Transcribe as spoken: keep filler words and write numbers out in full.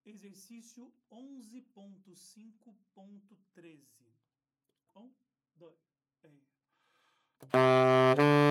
Exercício onze ponto cinco ponto treze. Um, dois, três.